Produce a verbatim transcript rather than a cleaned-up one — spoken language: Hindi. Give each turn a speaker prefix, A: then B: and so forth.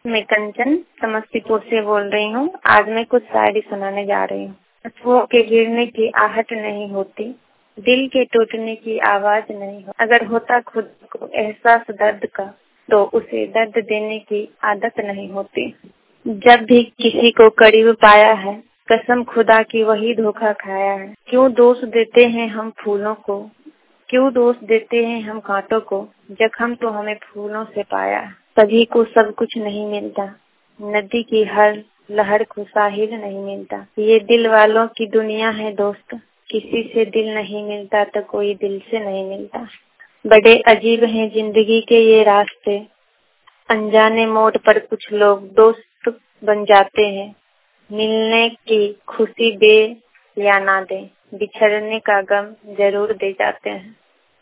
A: मैं कंचन समस्तीपुर से बोल रही हूँ। आज मैं कुछ शायरी सुनाने जा रही हूँ। अश्रुओं के गिरने की आहट नहीं होती, दिल के टूटने की आवाज नहीं हो। अगर होता खुद को एहसास दर्द का, तो उसे दर्द देने की आदत नहीं होती। जब भी किसी को करीब पाया है, कसम खुदा की वही धोखा खाया है। क्यों दोष देते हैं हम फूलों को, क्यों दोष देते हैं हम कांटों को, जख्म तो हमें फूलों से पाया है। सभी को सब कुछ नहीं मिलता, नदी की हर लहर को साहिल नहीं मिलता। ये दिल वालों की दुनिया है दोस्त, किसी से दिल नहीं मिलता तो कोई दिल से नहीं मिलता। बड़े अजीब हैं जिंदगी के ये रास्ते, अनजाने मोड़ पर कुछ लोग दोस्त बन जाते हैं। मिलने की खुशी दे या ना दे, बिछड़ने का गम जरूर दे जाते हैं।